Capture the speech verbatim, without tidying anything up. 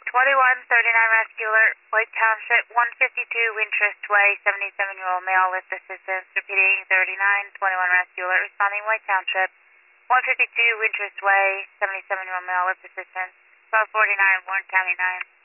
twenty-one thirty-nine Rescue Alert, White Township, one fifty-two Wintrust Way, seventy-seven-year-old male with assistance. Repeating, thirty-nine twenty-one Rescue Alert, responding White Township, one fifty-two Wintrust Way, seventy-seven-year-old male with assistance. twelve forty-nine Warren County nine.